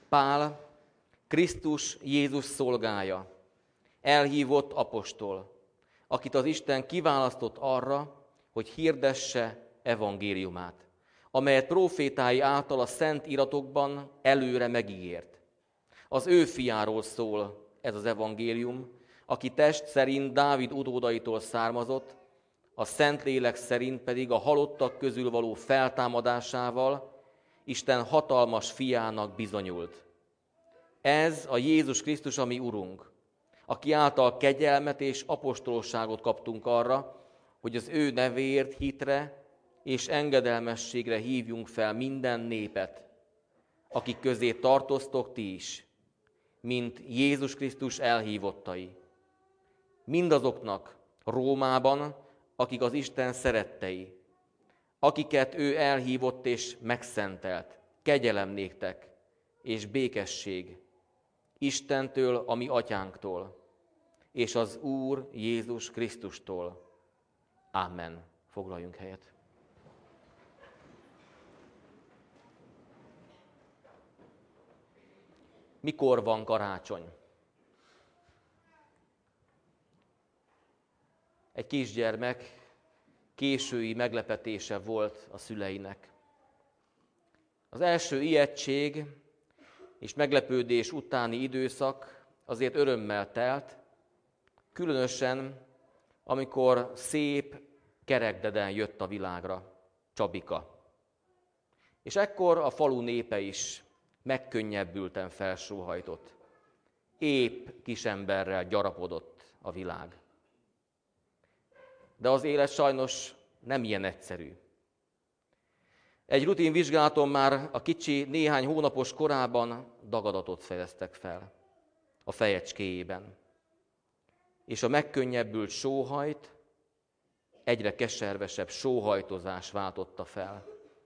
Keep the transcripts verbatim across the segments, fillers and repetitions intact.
Pál, Krisztus Jézus szolgája, elhívott apostol, akit az Isten kiválasztott arra, hogy hirdesse evangéliumát, amelyet prófétái által a szent iratokban előre megígért. Az ő fiáról szól ez az evangélium, aki test szerint Dávid utódaitól származott, a Szentlélek szerint pedig a halottak közül való feltámadásával Isten hatalmas fiának bizonyult. Ez a Jézus Krisztus, a mi Urunk, aki által kegyelmet és apostolságot kaptunk arra, hogy az ő nevéért hitre és engedelmességre hívjunk fel minden népet, akik közé tartoztok ti is, mint Jézus Krisztus elhívottai. Mindazoknak Rómában, akik az Isten szerettei, akiket ő elhívott és megszentelt, kegyelem néktek és békesség Istentől, a mi atyánktól, és az Úr Jézus Krisztustól. Amen. Foglaljunk helyet. Mikor van karácsony? Egy kisgyermek késői meglepetése volt a szüleinek. Az első ijegység és meglepődés utáni időszak azért örömmel telt, különösen, amikor szép kerekdeden jött a világra, Csabika. És ekkor a falu népe is megkönnyebbülten felsóhajtott. Épp kisemberrel gyarapodott a világ. De az élet sajnos nem ilyen egyszerű. Egy rutin vizsgálaton már a kicsi néhány hónapos korában dagadatot fedeztek fel a fejecskéjében. És a megkönnyebbült sóhajt egyre keservesebb sóhajtozás váltotta fel.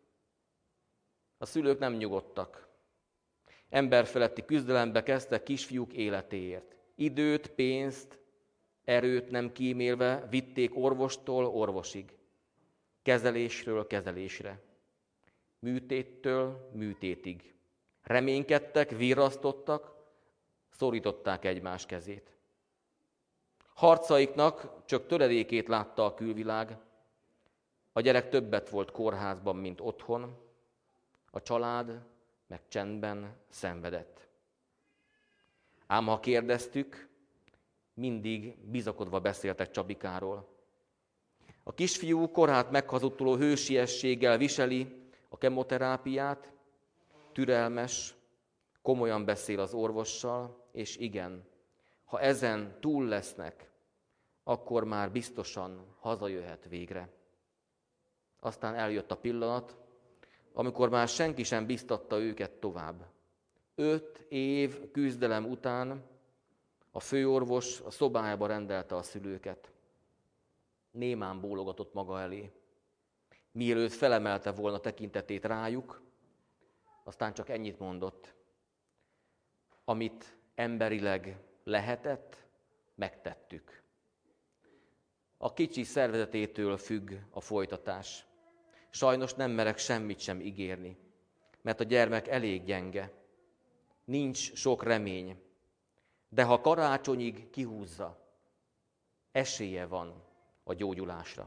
A szülők nem nyugodtak. Emberfeletti küzdelembe kezdtek kisfiúk életéért. Időt, pénzt, erőt nem kímélve vitték orvostól orvosig, kezelésről kezelésre, műtéttől műtétig. Reménykedtek, virrasztottak, szorították egymás kezét. Harcaiknak csak töredékét látta a külvilág. A gyerek többet volt kórházban, mint otthon, a család meg csendben szenvedett. Ám ha kérdeztük, mindig bizakodva beszéltek Csabikáról. A kisfiú korát meghazudtoló hősiességgel viseli a kemoterápiát, türelmes, komolyan beszél az orvossal, és igen, ha ezen túl lesznek, akkor már biztosan hazajöhet végre. Aztán eljött a pillanat, amikor már senki sem biztatta őket tovább. Öt év küzdelem után a főorvos a szobájába rendelte a szülőket. Némán bólogatott maga elé. Mielőtt felemelte volna tekintetét rájuk, aztán csak ennyit mondott. Amit emberileg lehetett, megtettük. A kicsi szervezetétől függ a folytatás. Sajnos nem merek semmit sem ígérni, mert a gyermek elég gyenge. Nincs sok remény, de ha karácsonyig kihúzza, esélye van a gyógyulásra.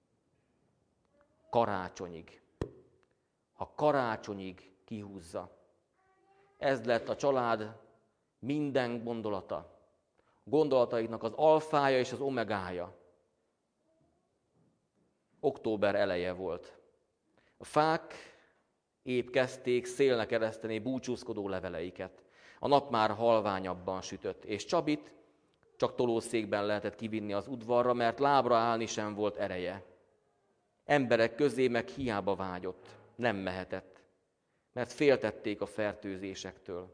Karácsonyig. Ha karácsonyig kihúzza. Ez lett a család minden gondolata. Gondolataiknak az alfája és az omegája. Október eleje volt. A fák épp kezdték szélnek ereszteni búcsúzkodó leveleiket. A nap már halványabban sütött, és Csabit csak tolószékben lehetett kivinni az udvarra, mert lábra állni sem volt ereje. Emberek közé meg hiába vágyott, nem mehetett, mert féltették a fertőzésektől.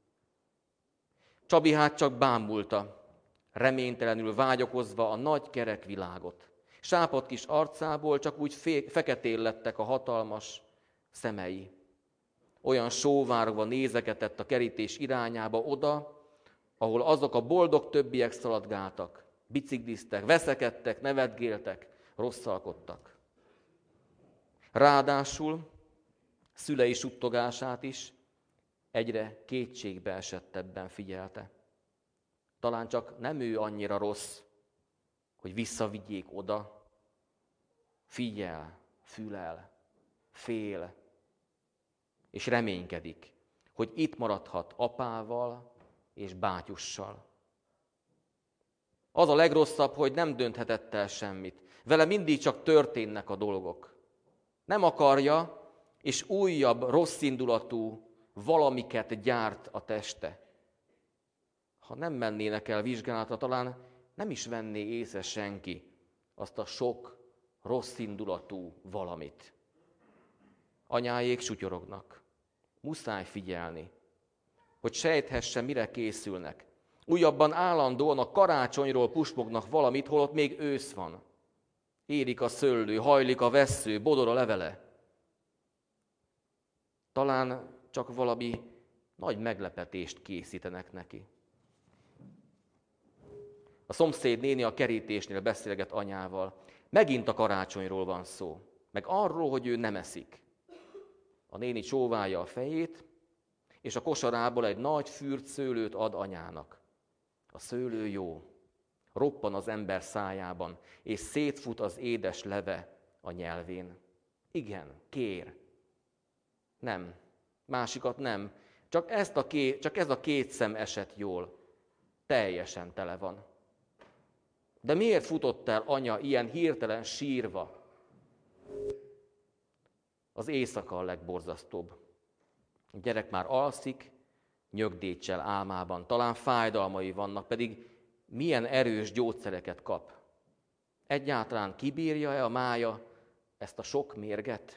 Csabi hát csak bámulta, reménytelenül vágyakozva a nagy kerek világot. Sápadt kis arcából csak úgy fé- feketén lettek a hatalmas szemei. Olyan sóvárogva nézegetett a kerítés irányába oda, ahol azok a boldog többiek szaladgáltak, bicikliztek, veszekedtek, nevetgéltek, rosszalkodtak. Ráadásul szülei suttogását is egyre kétségbeesettebben figyelte. Talán csak nem ő annyira rossz, hogy visszavigyék oda. Figyel, fülel, fél, és reménykedik, hogy itt maradhat apával és bátyussal. Az a legrosszabb, hogy nem dönthetett el semmit. Vele mindig csak történnek a dolgok. Nem akarja, és újabb rosszindulatú valamiket gyárt a teste. Ha nem mennének el vizsgálatra, talán nem is venné észre senki azt a sok rosszindulatú valamit. Anyáék sutyorognak. Muszáj figyelni, hogy sejthesse, mire készülnek. Újabban állandóan a karácsonyról pusmognak valamit, holott még ősz van. Érik a szőlő, hajlik a vessző, bodor a levele. Talán csak valami nagy meglepetést készítenek neki. A szomszéd néni a kerítésnél beszélget anyával. Megint a karácsonyról van szó, meg arról, hogy ő nem eszik. A néni csóválja a fejét, és a kosarából egy nagy fürt szőlőt ad anyának. A szőlő jó, roppan az ember szájában, és szétfut az édes leve a nyelvén. Igen, kér. Nem, másikat nem. Csak, ezt a ké, csak ez a két szem esett jól. Teljesen tele van. De miért futott el anya ilyen hirtelen sírva? Az éjszaka a legborzasztóbb. A gyerek már alszik, nyögdéccsel álmában, talán fájdalmai vannak, pedig milyen erős gyógyszereket kap. Egyáltalán kibírja-e a mája ezt a sok mérget?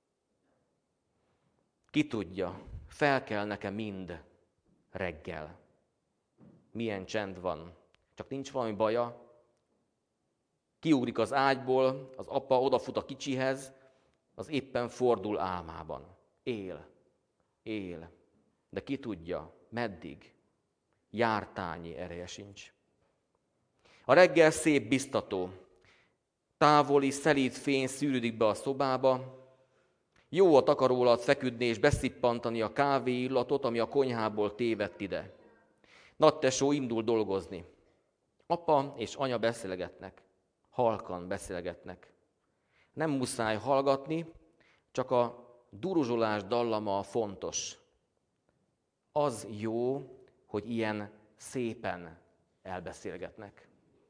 Ki tudja, fel kell nekem mind reggel. Milyen csend van, csak nincs valami baja. Kiugrik az ágyból, az apa odafut a kicsihez, az éppen fordul álmában. Él, él, de ki tudja, meddig? Jártányi ereje sincs. A reggel szép, biztató. Távoli, szelíd fény szűrődik be a szobába. Jó a takarót alatt feküdni és beszippantani a kávé illatot, ami a konyhából tévedt ide. Nagytesó indul dolgozni. Apa és anya beszélgetnek. Halkan beszélgetnek. Nem muszáj hallgatni, csak a duruzsolás dallama a fontos. Az jó, hogy ilyen szépen elbeszélgetnek.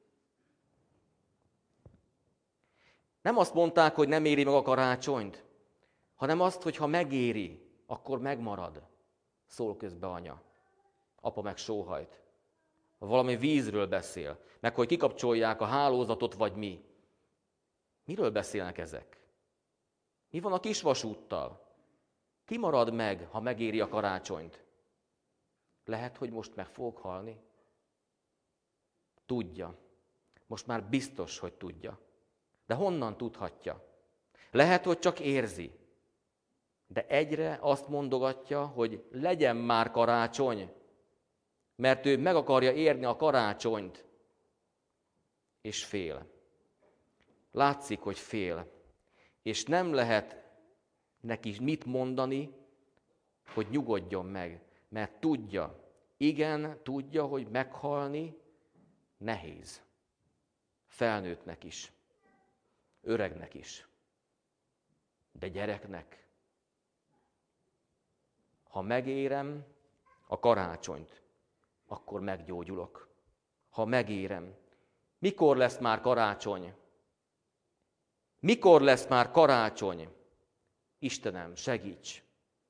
Nem azt mondták, hogy nem éri meg a karácsonyt, hanem azt, hogy ha megéri, akkor megmarad, szól közbe anya. Apa meg sóhajt. Valami vízről beszél, meg hogy kikapcsolják a hálózatot, vagy mi. Miről beszélnek ezek? Mi van a kisvasúttal? Ki marad meg, ha megéri a karácsonyt? Lehet, hogy most meg fogok halni? Tudja. Most már biztos, hogy tudja. De honnan tudhatja? Lehet, hogy csak érzi. De egyre azt mondogatja, hogy legyen már karácsony, mert ő meg akarja érni a karácsonyt, és fél. Látszik, hogy fél, és nem lehet neki mit mondani, hogy nyugodjon meg, mert tudja, igen, tudja, hogy meghalni nehéz. Felnőttnek is, öregnek is, de gyereknek. Ha megérem a karácsonyt, akkor meggyógyulok. Ha megérem. Mikor lesz már karácsony? Mikor lesz már karácsony? Istenem, segíts!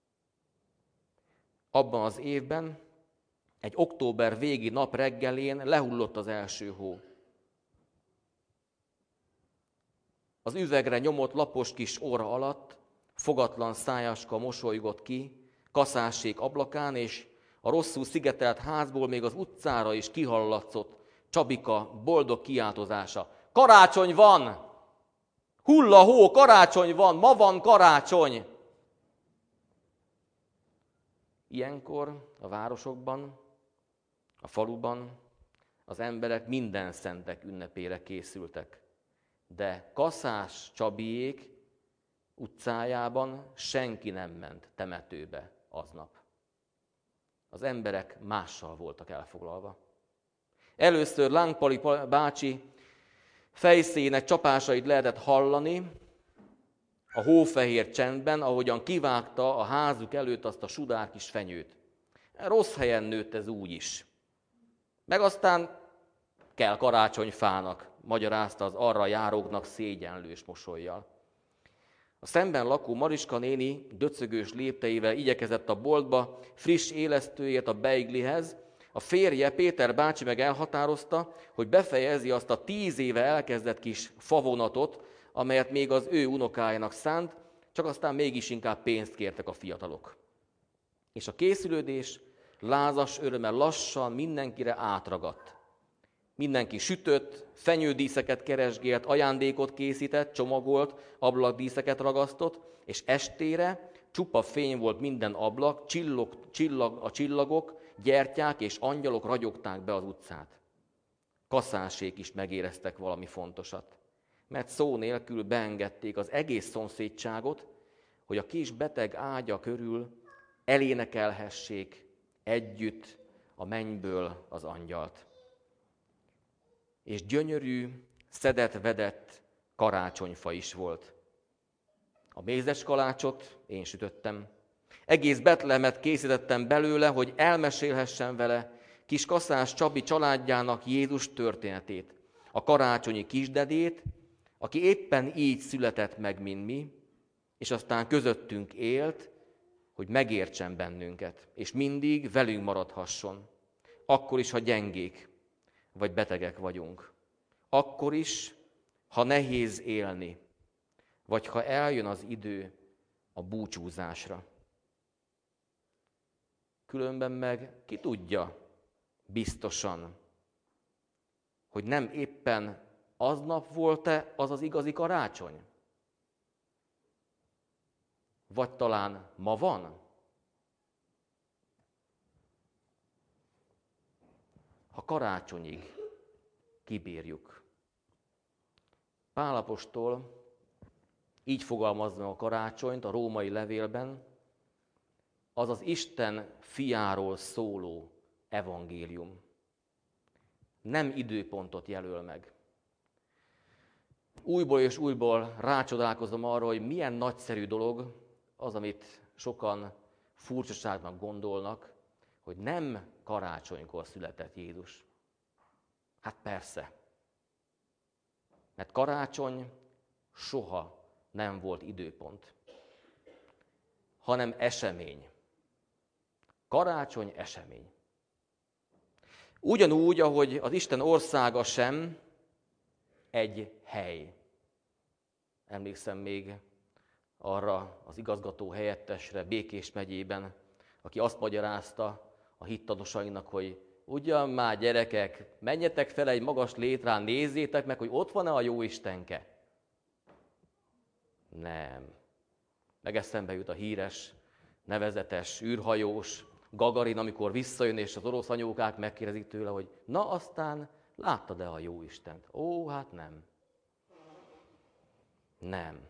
Abban az évben, egy október végi nap reggelén lehullott az első hó. Az üvegre nyomott lapos kis óra alatt fogatlan szájaska mosolygott ki, kaszásék ablakán, és a rosszul szigetelt házból még az utcára is kihallatszott Csabika boldog kiáltozása. Karácsony van! Hull a hó, karácsony van, ma van karácsony! Ilyenkor a városokban, a faluban az emberek minden szentek ünnepére készültek. De Kaszás Csabiék utcájában senki nem ment temetőbe aznap. az emberek mással voltak elfoglalva. Először Lángpali bácsi fejszének csapásait lehetett hallani a hófehér csendben, ahogyan kivágta a házuk előtt azt a sudár kis fenyőt. Rossz helyen nőtt ez úgy is. Meg aztán kell karácsonyfának, magyarázta az arra járóknak szégyenlős mosollyal. A szemben lakó Mariska néni döcögős lépteivel igyekezett a boltba friss élesztőért a beiglihez. A férje, Péter bácsi meg elhatározta, hogy befejezi azt a tíz éve elkezdett kis favonatot, amelyet még az ő unokájának szánt, csak aztán mégis inkább pénzt kértek a fiatalok. És a készülődés lázas örömmel lassan mindenkire átragadt. Mindenki sütött, fenyődíszeket keresgélt, ajándékot készített, csomagolt, ablakdíszeket ragasztott, és estére csupa fény volt minden ablak, csillog, csillag, a csillagok, gyertyák és angyalok ragyogták be az utcát. Kaszásék is megéreztek valami fontosat, mert szó nélkül beengedték az egész szomszédságot, hogy a kis beteg ágya körül elénekelhessék együtt a mennyből az angyalt. És gyönyörű, szedett-vedett karácsonyfa is volt. A mézes kalácsot én sütöttem. Egész Betlehemet készítettem belőle, hogy elmesélhessen vele kis Kaszás Csabi családjának Jézus történetét. A karácsonyi kisdedét, aki éppen így született meg, mint mi, és aztán közöttünk élt, hogy megértsen bennünket, és mindig velünk maradhasson. Akkor is, ha gyengék, vagy betegek vagyunk. Akkor is, ha nehéz élni, vagy ha eljön az idő a búcsúzásra. Különben meg ki tudja biztosan, hogy nem éppen aznap volt-e az az igazi karácsony? Vagy talán ma van? Ha karácsonyig kibírjuk. Pál apostol így fogalmazza a karácsonyt a római levélben, az az Isten fiáról szóló evangélium. Nem időpontot jelöl meg. Újból és újból rácsodálkozom arra, hogy milyen nagyszerű dolog az, amit sokan furcsaságnak gondolnak, hogy nem karácsonykor született Jézus. Hát persze. Mert karácsony soha nem volt időpont, hanem esemény. Karácsony esemény. Ugyanúgy, ahogy az Isten országa sem egy hely. Emlékszem még arra az igazgató helyettesre Békés megyében, aki azt magyarázta a hittanosainak, hogy ugyan már gyerekek, menjetek fel egy magas létrán, nézzétek meg, hogy ott van-e a Jóistenke. Nem. Meg eszembe jut a híres, nevezetes, űrhajós Gagarin, amikor visszajön, és az orosz anyókák megkérdezik tőle, hogy na aztán láttad-e a Jóistent? Ó, hát nem. Nem.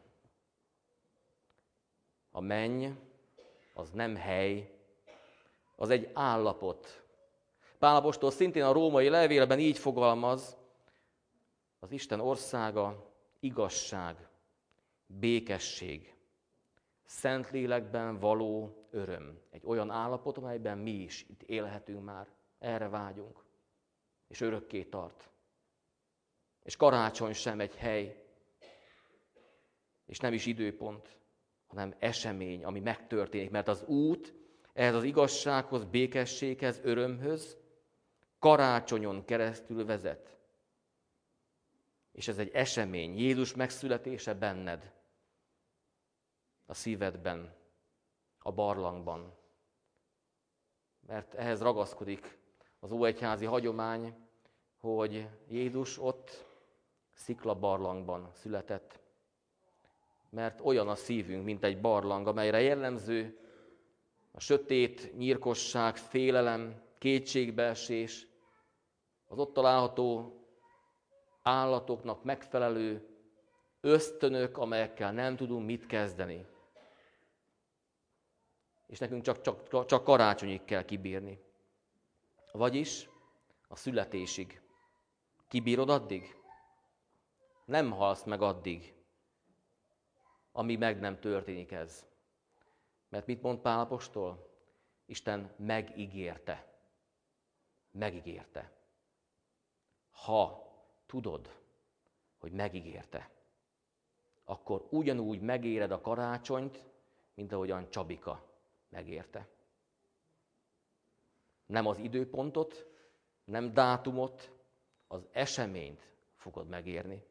A menny az nem hely, az egy állapot. Pál apostol szintén a római levélben így fogalmaz, az Isten országa igazság, békesség, Szentlélekben való öröm. Egy olyan állapot, amelyben mi is itt élhetünk már. Erre vágyunk. És örökké tart. És karácsony sem egy hely, és nem is időpont, hanem esemény, ami megtörténik. Mert az út ehhez az igazsághoz, békességhez, örömhöz karácsonyon keresztül vezet. És ez egy esemény, Jézus megszületése benned, a szívedben, a barlangban. Mert ehhez ragaszkodik az óegyházi hagyomány, hogy Jézus ott sziklabarlangban született. Mert olyan a szívünk, mint egy barlang, amelyre jellemző a sötét, nyírkosság, félelem, kétségbeesés, az ott található állatoknak megfelelő ösztönök, amelyekkel nem tudunk mit kezdeni. és nekünk csak, csak, csak karácsonyig kell kibírni. Vagyis a születésig. Kibírod addig? Nem halsz meg addig, amíg meg nem történik ez. Mert mit mond Pál apostol? Isten megígérte. Megígérte. Ha tudod, hogy megígérte, akkor ugyanúgy megéred a karácsonyt, mint ahogyan Csabika megérte. Nem az időpontot, nem dátumot, az eseményt fogod megérni.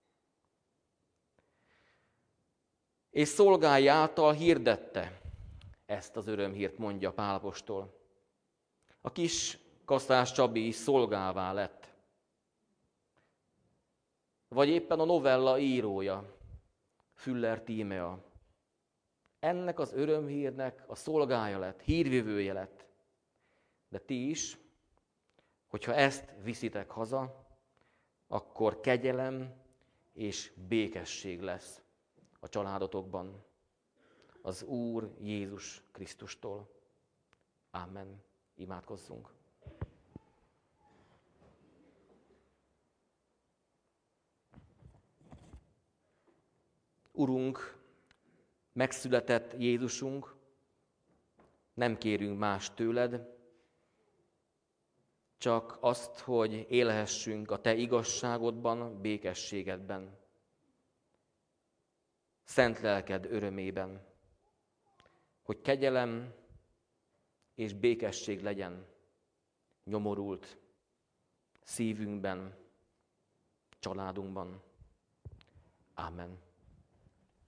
És szolgái által hirdette ezt az örömhírt, mondja Pál apostol. A kis Kaszás Csabi is szolgává lett. Vagy éppen a novella írója, Füller Tímea. Ennek az örömhírnek a szolgája lett, hírvivője lett. De ti is, hogyha ezt viszitek haza, akkor kegyelem és békesség lesz a családotokban az Úr Jézus Krisztustól. Amen. Imádkozzunk. Urunk, megszületett Jézusunk, nem kérünk más tőled, csak azt, hogy élhessünk a te igazságodban, békességedben, szent lelked örömében, hogy kegyelem és békesség legyen nyomorult szívünkben, családunkban. Amen.